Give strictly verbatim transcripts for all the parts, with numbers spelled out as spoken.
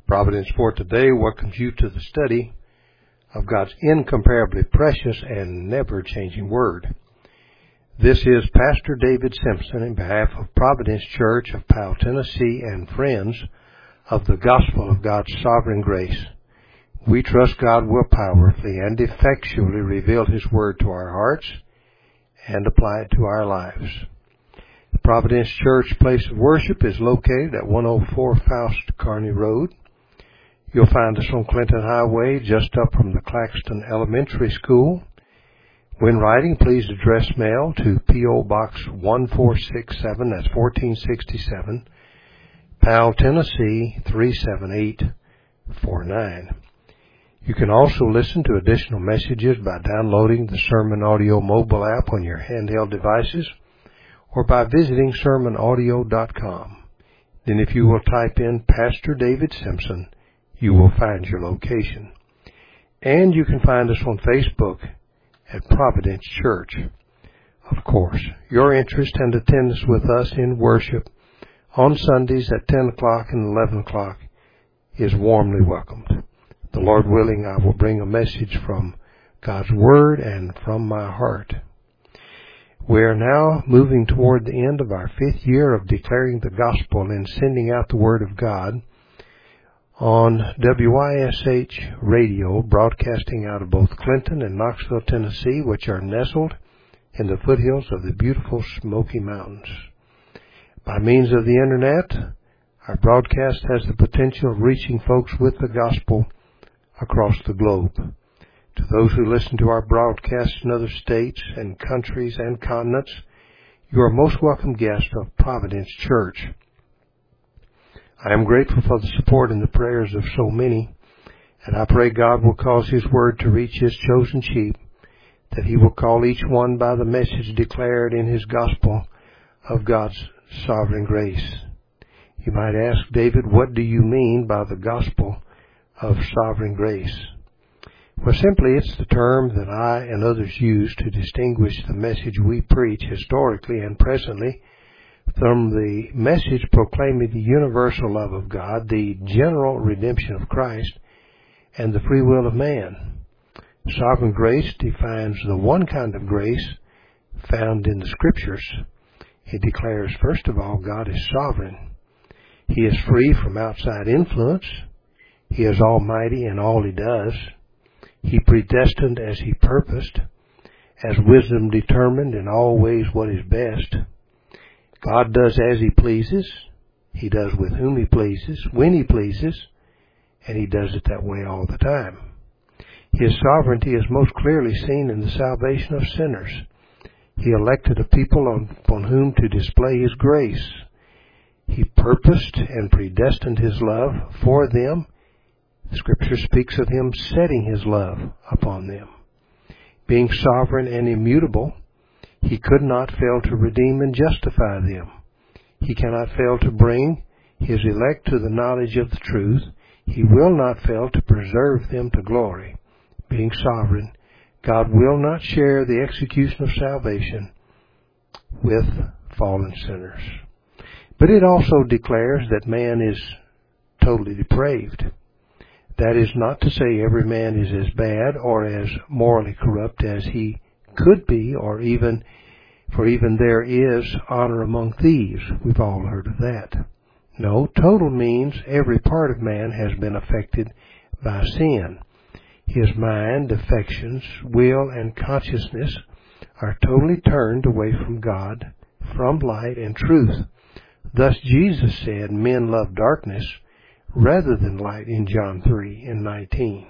Providence for Today welcomes you to the study of God's incomparably precious and never-changing Word. This is Pastor David Simpson in behalf of Providence Church of Powell, Tennessee, and friends of the Gospel of God's Sovereign Grace. We trust God will powerfully and effectually reveal His Word to our hearts and apply it to our lives. The Providence Church place of worship is located at one oh four Faust Kearney Road. You'll find us on Clinton Highway, just up from the Claxton Elementary School. When writing, please address mail to P O. Box one four six seven, that's fourteen sixty-seven, Powell, Tennessee three seven eight four nine. You can also listen to additional messages by downloading the Sermon Audio mobile app on your handheld devices or by visiting sermon audio dot com. Then if you will type in Pastor David Simpson, you will find your location. And you can find us on Facebook at Providence Church. Of course, your interest and attendance with us in worship on Sundays at ten o'clock and eleven o'clock is warmly welcomed. The Lord willing, I will bring a message from God's Word and from my heart. We are now moving toward the end of our fifth year of declaring the gospel and sending out the Word of God on W I S H radio, broadcasting out of both Clinton and Knoxville, Tennessee, which are nestled in the foothills of the beautiful Smoky Mountains. By means of the Internet, our broadcast has the potential of reaching folks with the gospel across the globe. To those who listen to our broadcasts in other states and countries and continents, you are most welcome guests of Providence Church. I am grateful for the support and the prayers of so many, and I pray God will cause His Word to reach His chosen sheep, that He will call each one by the message declared in His gospel of God's sovereign grace. You might ask, David, what do you mean by the gospel of sovereign grace? Well, simply it's the term that I and others use to distinguish the message we preach historically and presently from the message proclaiming the universal love of God, the general redemption of Christ, and the free will of man. Sovereign grace defines the one kind of grace found in the Scriptures. It declares, first of all, God is sovereign. He is free from outside influence. He is almighty in all He does. He predestined as He purposed, as wisdom determined in all ways what is best. God does as He pleases. He does with whom He pleases, when He pleases, and He does it that way all the time. His sovereignty is most clearly seen in the salvation of sinners. He elected a people on, upon whom to display His grace. He purposed and predestined His love for them. Scripture speaks of Him setting His love upon them. Being sovereign and immutable, He could not fail to redeem and justify them. He cannot fail to bring His elect to the knowledge of the truth. He will not fail to preserve them to glory. Being sovereign, God will not share the execution of salvation with fallen sinners. But it also declares that man is totally depraved. That is not to say every man is as bad or as morally corrupt as he could be, or even, for even there is honor among thieves. We've all heard of that. No, total means every part of man has been affected by sin. His mind, affections, will, and consciousness are totally turned away from God, from light and truth. Thus Jesus said, men love darkness rather than light in John three and nineteen.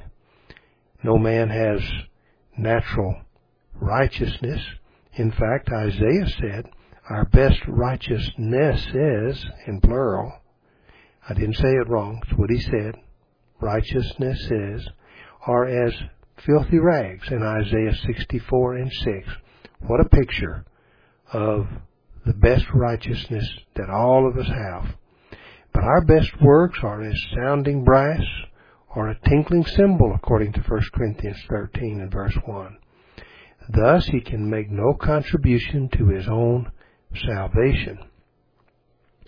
No man has natural righteousness. In fact, Isaiah said, our best righteousness is, in plural. I didn't say it wrong. It's what he said. Righteousness is, are as filthy rags in Isaiah sixty-four and six. What a picture of the best righteousness that all of us have. But our best works are as sounding brass or a tinkling cymbal, according to First Corinthians thirteen and verse one. Thus he can make no contribution to his own salvation.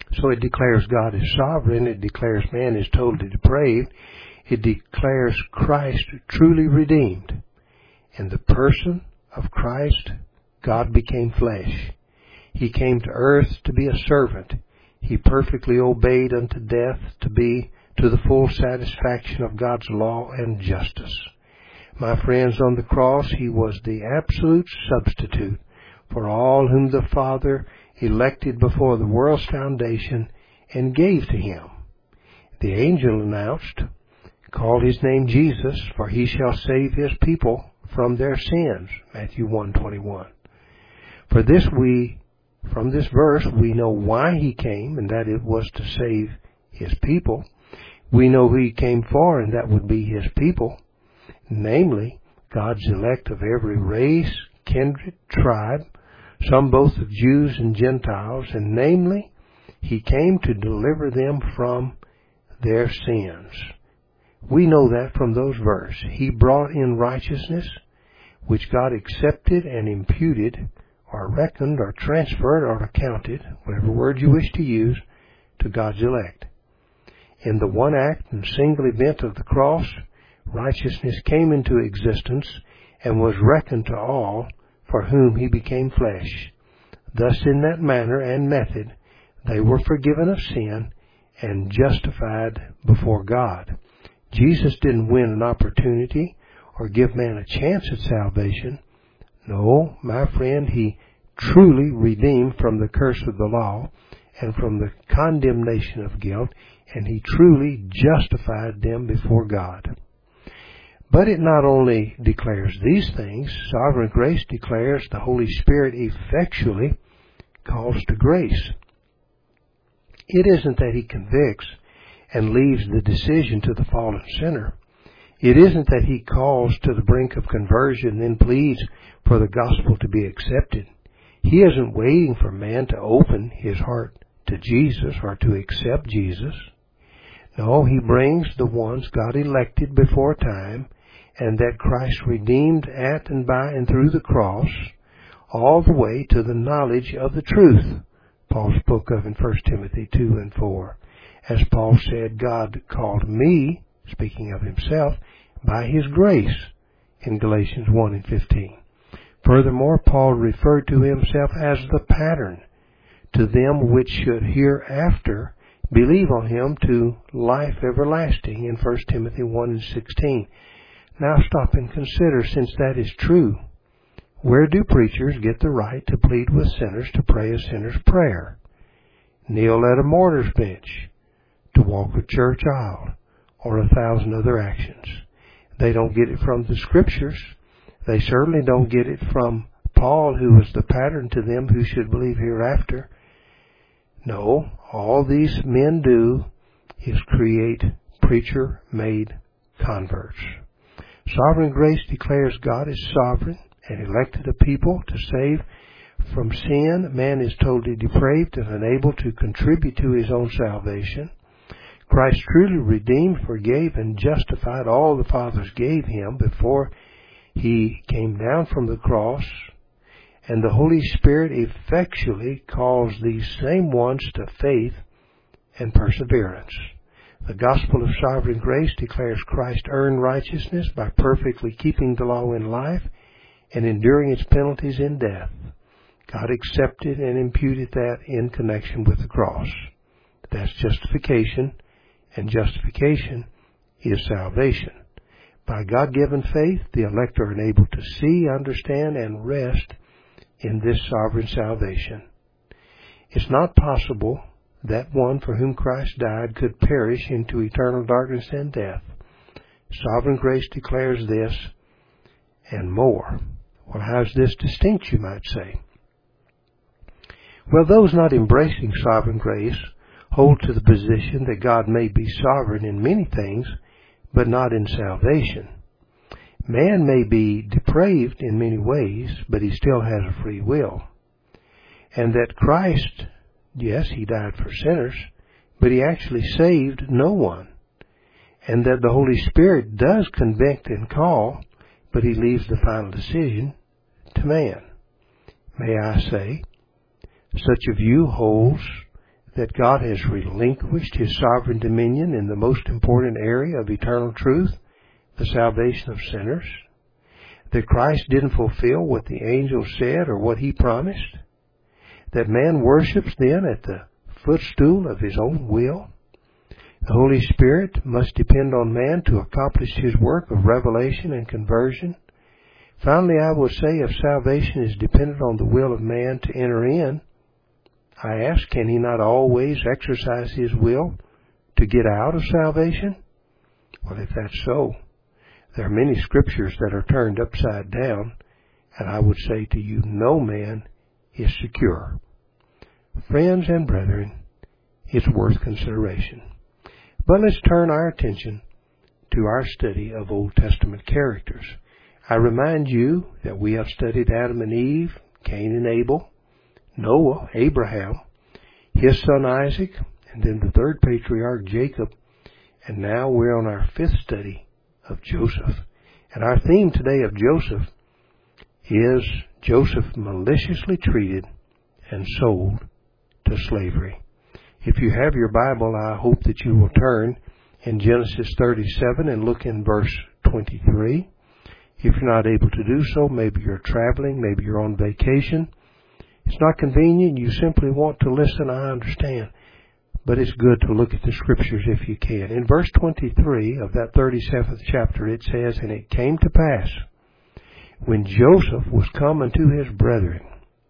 So it declares God is sovereign. It declares man is totally depraved. It declares Christ truly redeemed. In the person of Christ, God became flesh. He came to earth to be a servant. He perfectly obeyed unto death to be to the full satisfaction of God's law and justice. My friends, on the cross, He was the absolute substitute for all whom the Father elected before the world's foundation and gave to Him. The angel announced, "Call His name Jesus, for He shall save His people from their sins." Matthew one twenty-one. For this we, from this verse, we know why He came, and that it was to save His people. We know who He came for, and that would be His people, namely, God's elect of every race, kindred, tribe, some both of Jews and Gentiles, and namely, He came to deliver them from their sins. We know that from those verses. He brought in righteousness, which God accepted and imputed, or reckoned, or transferred, or accounted, whatever word you wish to use, to God's elect. In the one act and single event of the cross, righteousness came into existence and was reckoned to all for whom He became flesh. Thus, in that manner and method, they were forgiven of sin and justified before God. Jesus didn't win an opportunity or give man a chance at salvation. No, my friend, He truly redeemed from the curse of the law and from the condemnation of guilt, and He truly justified them before God. But it not only declares these things, sovereign grace declares the Holy Spirit effectually calls to grace. It isn't that He convicts and leaves the decision to the fallen sinner. It isn't that He calls to the brink of conversion and then pleads for the gospel to be accepted. He isn't waiting for man to open his heart to Jesus or to accept Jesus. No, He brings the ones God elected before time and that Christ redeemed at and by and through the cross, all the way to the knowledge of the truth Paul spoke of in First Timothy two and four. As Paul said, God called me, speaking of Himself, by His grace in Galatians one and fifteen. Furthermore, Paul referred to himself as the pattern to them which should hereafter believe on Him to life everlasting in First Timothy one and sixteen. Now stop and consider, since that is true, where do preachers get the right to plead with sinners to pray a sinner's prayer, kneel at a mourner's bench, to walk a church aisle, or a thousand other actions? They don't get it from the Scriptures. They certainly don't get it from Paul, who was the pattern to them who should believe hereafter. No, all these men do is create preacher-made converts. Sovereign grace declares God is sovereign and elected a people to save from sin. Man is totally depraved and unable to contribute to his own salvation. Christ truly redeemed, forgave, and justified all the fathers gave Him before He came down from the cross. And the Holy Spirit effectually calls these same ones to faith and perseverance. The gospel of sovereign grace declares Christ earned righteousness by perfectly keeping the law in life and enduring its penalties in death. God accepted and imputed that in connection with the cross. That's justification, and justification is salvation. By God-given faith, the elect are enabled to see, understand, and rest in this sovereign salvation. It's not possible that one for whom Christ died could perish into eternal darkness and death. Sovereign grace declares this and more. Well, how's this distinct, you might say? Well, those not embracing sovereign grace hold to the position that God may be sovereign in many things, but not in salvation. Man may be depraved in many ways, but he still has a free will. And that Christ, yes, He died for sinners, but He actually saved no one. And that the Holy Spirit does convict and call, but He leaves the final decision to man. May I say, such a view holds that God has relinquished His sovereign dominion in the most important area of eternal truth, the salvation of sinners? That Christ didn't fulfill what the angel said or what He promised? That man worships then at the footstool of his own will? The Holy Spirit must depend on man to accomplish His work of revelation and conversion. Finally, I will say, if salvation is dependent on the will of man to enter in, I ask, can he not always exercise his will to get out of salvation? Well, if that's so, there are many scriptures that are turned upside down, and I would say to you, no man is secure. Friends and brethren, it's worth consideration. But let's turn our attention to our study of Old Testament characters. I remind you that we have studied Adam and Eve, Cain and Abel, Noah, Abraham, his son Isaac, and then the third patriarch, Jacob. And now we're on our fifth study of Joseph. And our theme today of Joseph is Joseph maliciously treated and sold to slavery. If you have your Bible, I hope that you will turn in Genesis thirty-seven and look in verse twenty-three. If you're not able to do so, maybe you're traveling, maybe you're on vacation. It's not convenient, you simply want to listen, I understand. But it's good to look at the scriptures if you can. In verse twenty-three of that thirty-seventh chapter, it says, "And it came to pass, when Joseph was come unto his brethren,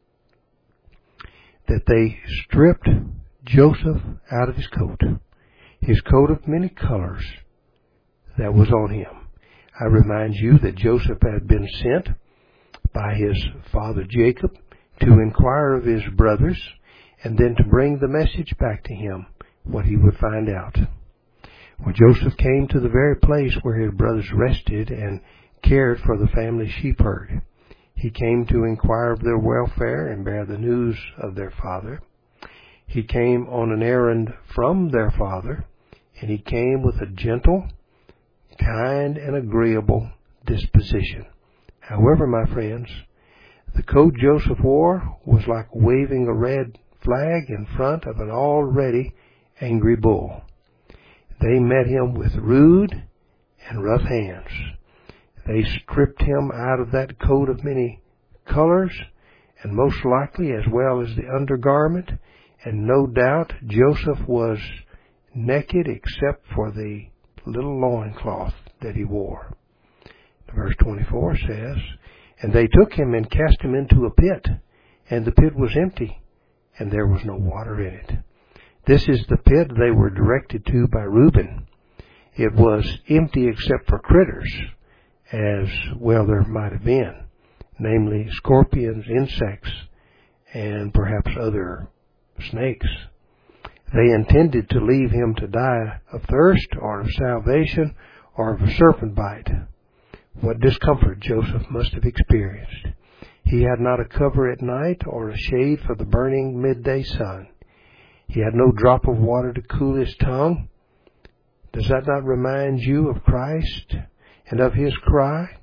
that they stripped Joseph out of his coat, his coat of many colors that was on him." I remind you that Joseph had been sent by his father Jacob to inquire of his brothers and then to bring the message back to him, what he would find out. Well, Joseph came to the very place where his brothers rested and cared for the family sheep herd. He came to inquire of their welfare and bear the news of their father. He came on an errand from their father, and he came with a gentle, kind, and agreeable disposition. However, my friends, the coat Joseph wore was like waving a red flag in front of an already angry bull. They met him with rude and rough hands. They stripped him out of that coat of many colors, and most likely as well as the undergarment, and no doubt Joseph was naked except for the little loincloth that he wore. Verse twenty-four says, "And they took him and cast him into a pit, and the pit was empty, and there was no water in it." This is the pit they were directed to by Reuben. It was empty except for critters, as well there might have been, namely scorpions, insects, and perhaps other snakes. They intended to leave him to die of thirst or of salvation or of a serpent bite. What discomfort Joseph must have experienced. He had not a cover at night or a shade for the burning midday sun. He had no drop of water to cool his tongue. Does that not remind you of Christ and of his cry?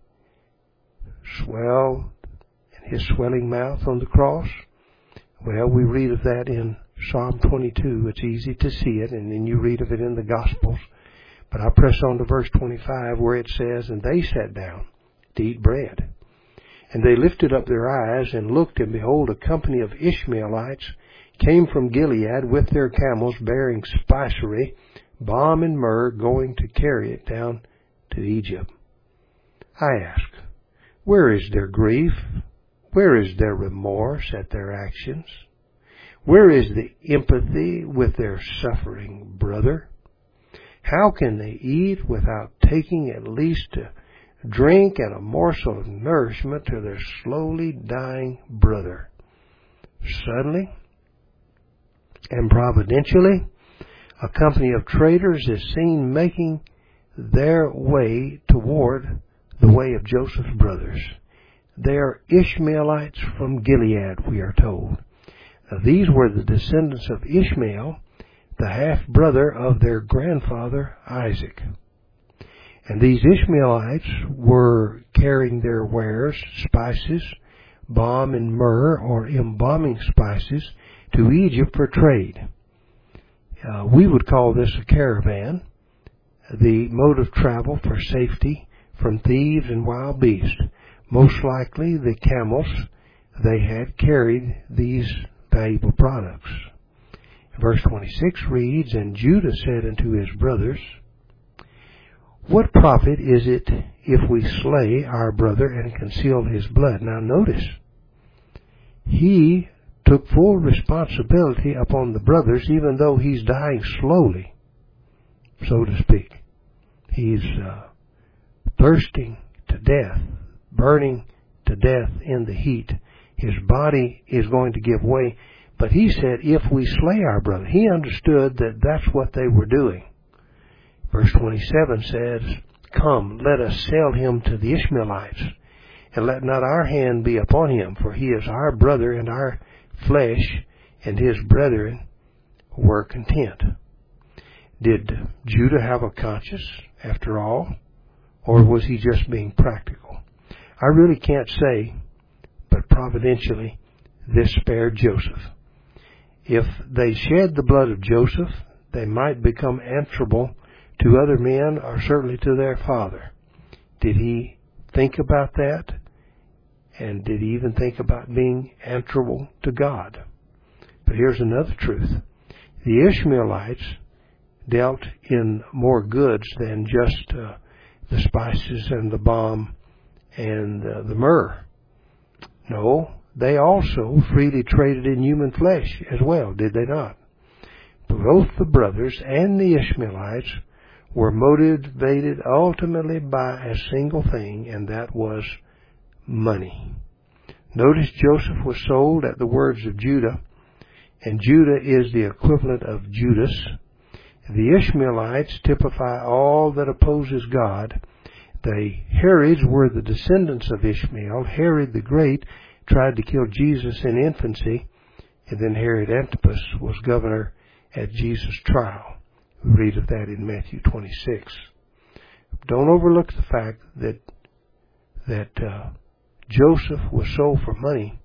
Swell in his swelling mouth on the cross? Well, we read of that in Psalm twenty-two. It's easy to see it, and then you read of it in the Gospels. But I press on to verse twenty-five where it says, "And they sat down to eat bread. And they lifted up their eyes and looked, and behold, a company of Ishmaelites came from Gilead with their camels bearing spicery, balm and myrrh, going to carry it down to Egypt." I ask, where is their grief? Where is their remorse at their actions? Where is the empathy with their suffering brother? How can they eat without taking at least a drink and a morsel of nourishment to their slowly dying brother? Suddenly and providentially, a company of traders is seen making their way toward the way of Joseph's brothers. They are Ishmaelites from Gilead, we are told. Now, these were the descendants of Ishmael, the half-brother of their grandfather Isaac. And these Ishmaelites were carrying their wares, spices, balm and myrrh, or embalming spices, to Egypt for trade. Uh, we would call this a caravan, the mode of travel for safety from thieves and wild beasts. Most likely the camels they had carried these valuable products. Verse twenty-six reads, "And Judah said unto his brothers, What profit is it if we slay our brother and conceal his blood?" Now notice, he took full responsibility upon the brothers, even though he's dying slowly, so to speak. He's uh, thirsting to death, burning to death in the heat. His body is going to give way. But he said, if we slay our brother, he understood that that's what they were doing. Verse twenty-seven says, "Come, let us sell him to the Ishmaelites, and let not our hand be upon him, for he is our brother and our flesh, and his brethren were content." Did Judah have a conscience, after all, or was he just being practical? I really can't say, but providentially, this spared Joseph. If they shed the blood of Joseph, they might become answerable to other men, or certainly to their father. Did he think about that? And did he even think about being answerable to God? But here's another truth. The Ishmaelites dealt in more goods than just uh, the spices and the balm and uh, the myrrh. No, they also freely traded in human flesh as well, did they not? Both the brothers and the Ishmaelites were motivated ultimately by a single thing, and that was money. Notice Joseph was sold at the words of Judah, and Judah is the equivalent of Judas. The Ishmaelites typify all that opposes God. The Herods were the descendants of Ishmael. Herod the Great tried to kill Jesus in infancy, and then Herod Antipas was governor at Jesus' trial. We read of that in Matthew twenty-six. Don't overlook the fact that that uh, Joseph was sold for money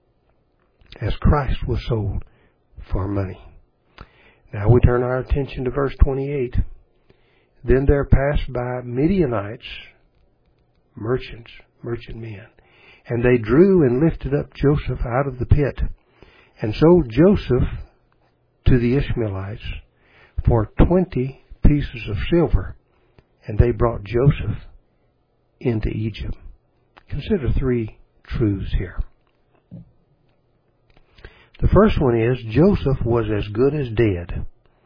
as Christ was sold for money. Now we turn our attention to verse twenty-eight. "Then there passed by Midianites, merchants, merchant men, and they drew and lifted up Joseph out of the pit, and sold Joseph to the Ishmaelites for twenty pieces of silver, and they brought Joseph into Egypt." Consider three truths here. The first one is Joseph was as good as dead,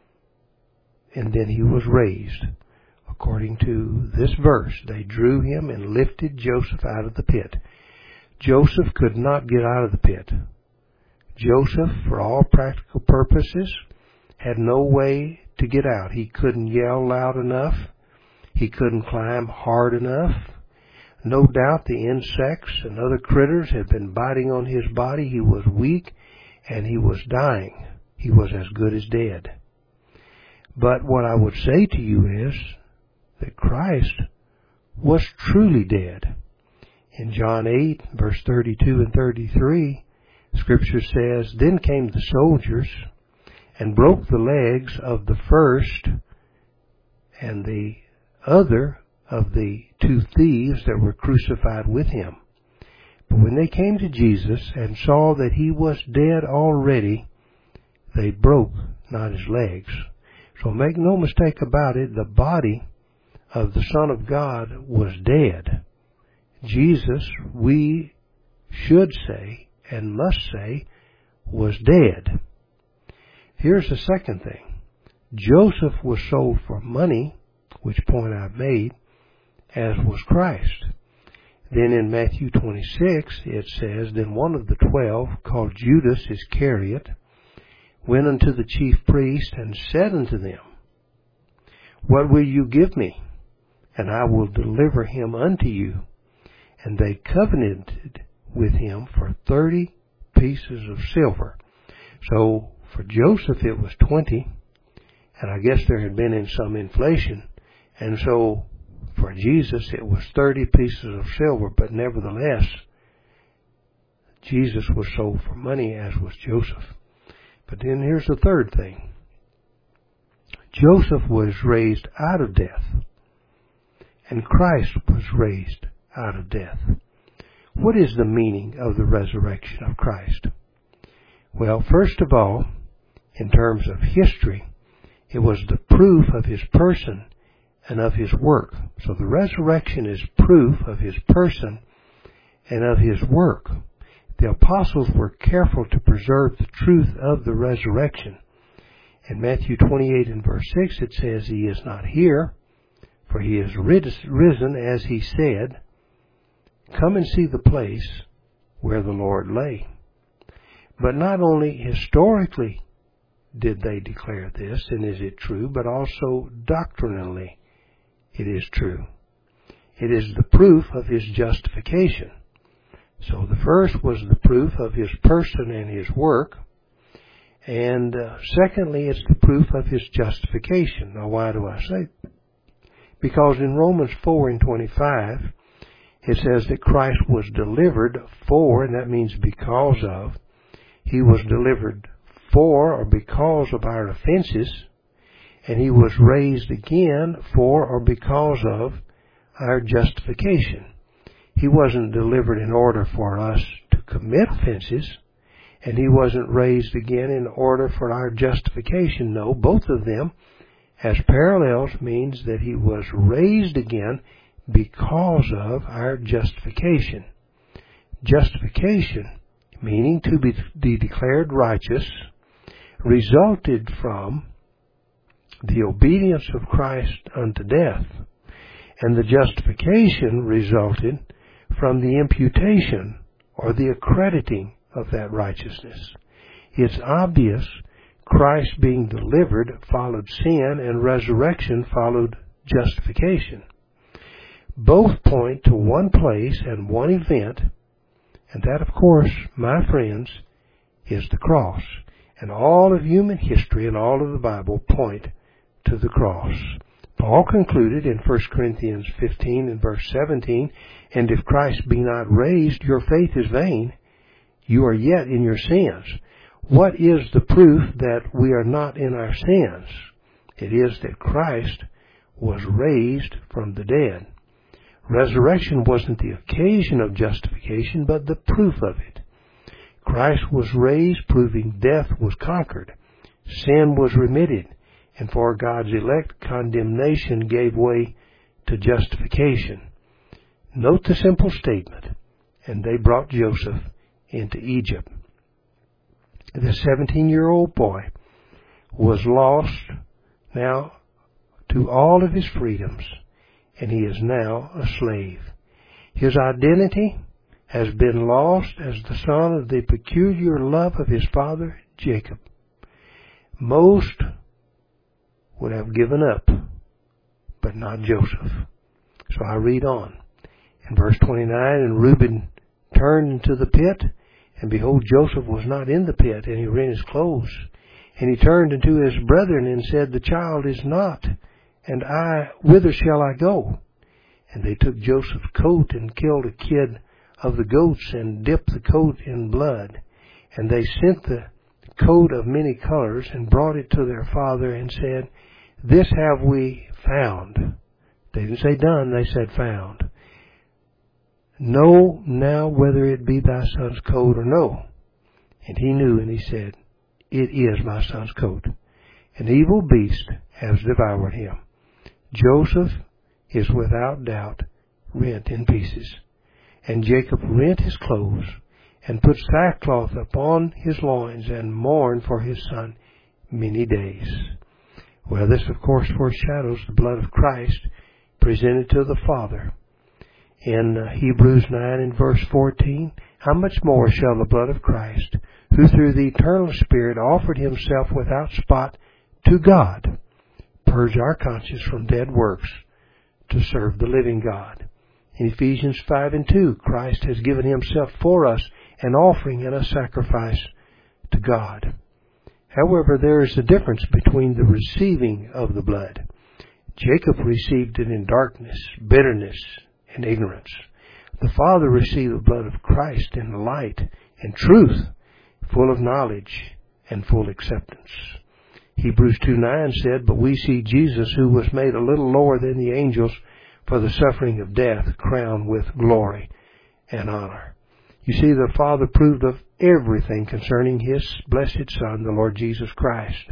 and then he was raised. According to this verse, they drew him and lifted Joseph out of the pit. Joseph could not get out of the pit. Joseph, for all practical purposes, had no way to get out. He couldn't yell loud enough. He couldn't climb hard enough. No doubt the insects and other critters had been biting on his body. He was weak and he was dying. He was as good as dead. But what I would say to you is that Christ was truly dead. In John eight, verse thirty-two and thirty-three, Scripture says, "Then came the soldiers and broke the legs of the first and the other of the two thieves that were crucified with him. But when they came to Jesus and saw that he was dead already, they broke not his legs." So make no mistake about it, the body of the Son of God was dead. Jesus, we should say and must say, was dead. Here's the second thing. Joseph was sold for money, which point I've made, as was Christ. Then in Matthew twenty-six, it says, "Then one of the twelve, called Judas Iscariot, went unto the chief priest and said unto them, What will you give me? And I will deliver him unto you. And they covenanted with him for thirty pieces of silver." So for Joseph it was twenty, and I guess there had been in some inflation, and so for Jesus it was thirty pieces of silver, but nevertheless Jesus was sold for money, as was Joseph. But then here's the third thing. Joseph was raised out of death, and Christ was raised out of death. What is the meaning of the resurrection of Christ? Well, first of all, in terms of history, it was the proof of his person and of his work. So the resurrection is proof of his person and of his work. The apostles were careful to preserve the truth of the resurrection. In Matthew twenty-eight and verse six, it says, "He is not here, for he is risen, as he said. Come and see the place where the Lord lay." But not only historically did they declare this, and is it true, but also doctrinally it is true. It is the proof of his justification. So the first was the proof of his person and his work. And uh, secondly, it's the proof of his justification. Now, why do I say? Because in Romans four and twenty-five, it says that Christ was delivered for, and that means because of, he was delivered for or because of our offenses, and he was raised again for or because of our justification. He wasn't delivered in order for us to commit offenses, and he wasn't raised again in order for our justification. No, both of them, as parallels, means that he was raised again because of our justification. Justification, meaning to be declared righteous, resulted from the obedience of Christ unto death, and the justification resulted from the imputation or the accrediting of that righteousness. It's obvious Christ being delivered followed sin, and resurrection followed justification. Both point to one place and one event, and that, of course, my friends, is the cross. And all of human history and all of the Bible point to the cross. Paul concluded in First Corinthians fifteen and verse seventeen, "And if Christ be not raised, your faith is vain. You are yet in your sins." What is the proof that we are not in our sins? It is that Christ was raised from the dead. Resurrection wasn't the occasion of justification, but the proof of it. Christ was raised, proving death was conquered. Sin was remitted, and for God's elect, condemnation gave way to justification. Note the simple statement, "And they brought Joseph into Egypt." The seventeen-year-old boy was lost now to all of his freedoms, and he is now a slave. His identity has been lost as the son of the peculiar love of his father, Jacob. Most would have given up, but not Joseph. So I read on. In verse twenty-nine, "And Reuben turned into the pit, and behold, Joseph was not in the pit, and he rent his clothes. And he turned unto his brethren and said, The child is not, and I, whither shall I go? And they took Joseph's coat and killed a kid of the goats and dipped the coat in blood. And they sent the coat of many colors and brought it to their father and said, This have we found." They didn't say done, they said found. "Know now whether it be thy son's coat or no." And he knew, and he said, It is my son's coat. An evil beast has devoured him. Joseph is without doubt rent in pieces. And Jacob rent his clothes, and put sackcloth upon his loins, and mourned for his son many days. Well, this, of course, foreshadows the blood of Christ presented to the Father. In uh, Hebrews nine and verse fourteen, "How much more shall the blood of Christ, who through the eternal Spirit offered himself without spot to God, purge our conscience from dead works to serve the living God?" In Ephesians five and two, Christ has given himself for us, an offering and a sacrifice to God. However, there is a difference between the receiving of the blood. Jacob received it in darkness, bitterness, and ignorance. The Father received the blood of Christ in light and truth, full of knowledge and full acceptance. Hebrews two nine said, "But we see Jesus, who was made a little lower than the angels for the suffering of death, crowned with glory and honor." You see, the Father proved of everything concerning His blessed Son, the Lord Jesus Christ.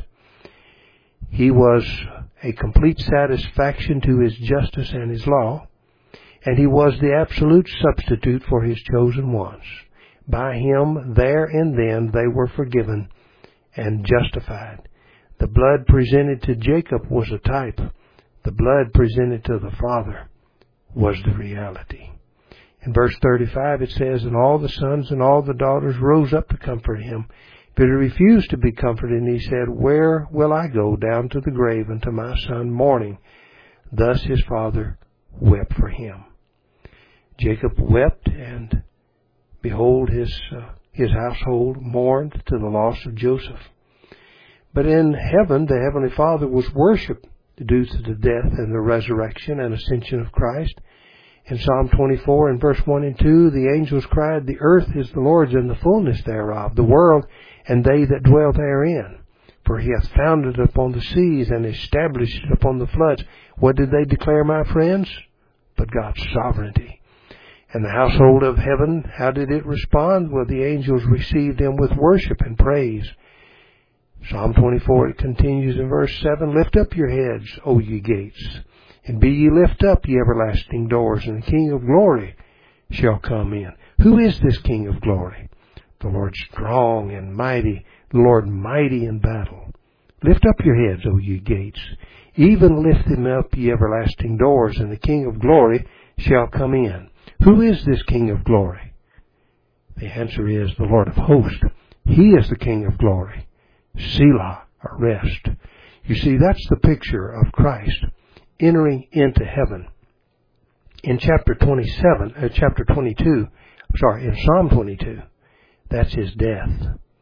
He was a complete satisfaction to His justice and His law, and He was the absolute substitute for His chosen ones. By Him, there and then, they were forgiven and justified. The blood presented to Jacob was a type. The blood presented to the Father was the reality. In verse thirty-five it says, "And all the sons and all the daughters rose up to comfort him. But he refused to be comforted, and he said, Where will I go down to the grave unto my son mourning? Thus his father wept for him." Jacob wept, and behold, his uh, his household mourned to the loss of Joseph. But in heaven, the Heavenly Father was worshipped due to the death and the resurrection and ascension of Christ. In Psalm twenty-four and verse one and two, the angels cried, "The earth is the Lord's and the fullness thereof, the world and they that dwell therein. For He hath founded it upon the seas and established it upon the floods." What did they declare, my friends? But God's sovereignty. And the household of heaven, how did it respond? Well, the angels received Him with worship and praise. Psalm twenty-four, it continues in verse seven, "Lift up your heads, O ye gates, and be ye lift up, ye everlasting doors, and the King of glory shall come in." Who is this King of glory? The Lord strong and mighty, the Lord mighty in battle. "Lift up your heads, O ye gates, even lift them up, ye everlasting doors, and the King of glory shall come in." Who is this King of glory? The answer is the Lord of hosts. He is the King of glory. Selah, or rest. You see, that's the picture of Christ entering into heaven. In chapter twenty-seven, uh, chapter twenty-two, sorry, in Psalm twenty-two, that's His death.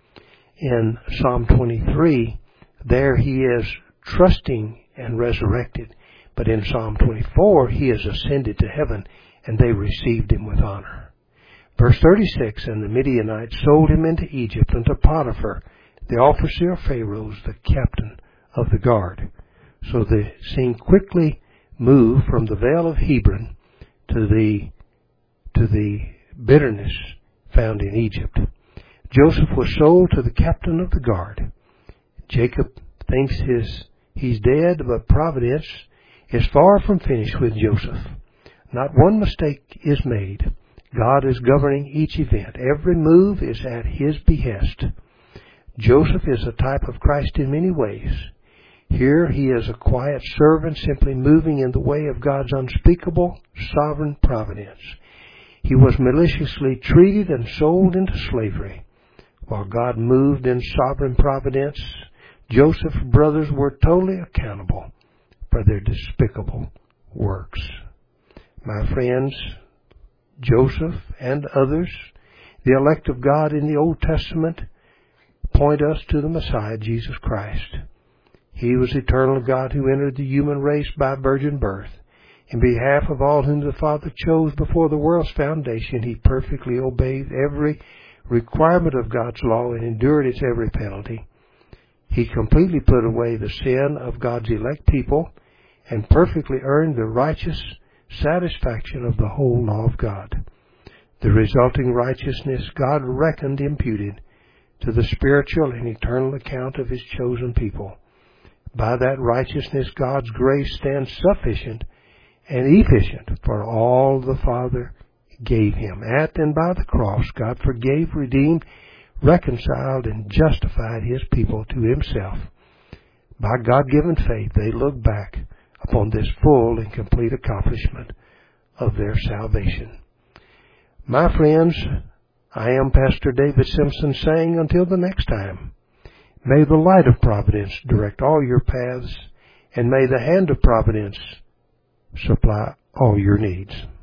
In Psalm twenty-three, there He is trusting and resurrected. But in Psalm twenty-four, He is ascended to heaven, and they received Him with honor. Verse thirty-six, "And the Midianites sold him into Egypt unto Potiphar, the officer of Pharaoh's, the captain of the guard." So the scene quickly moved from the Vale of Hebron to the to the bitterness found in Egypt. Joseph was sold to the captain of the guard. Jacob thinks his he's dead, but providence is far from finished with Joseph. Not one mistake is made. God is governing each event. Every move is at His behest. Joseph is a type of Christ in many ways. Here he is a quiet servant simply moving in the way of God's unspeakable, sovereign providence. He was maliciously treated and sold into slavery. While God moved in sovereign providence, Joseph's brothers were totally accountable for their despicable works. My friends, Joseph and others, the elect of God in the Old Testament, point us to the Messiah, Jesus Christ. He was eternal God who entered the human race by virgin birth. In behalf of all whom the Father chose before the world's foundation, He perfectly obeyed every requirement of God's law and endured its every penalty. He completely put away the sin of God's elect people and perfectly earned the righteous satisfaction of the whole law of God. The resulting righteousness God reckoned imputed to the spiritual and eternal account of His chosen people. By that righteousness, God's grace stands sufficient and efficient for all the Father gave Him. At and by the cross, God forgave, redeemed, reconciled, and justified His people to Himself. By God-given faith, they look back upon this full and complete accomplishment of their salvation. My friends, I am Pastor David Simpson saying until the next time, may the light of providence direct all your paths, and may the hand of providence supply all your needs.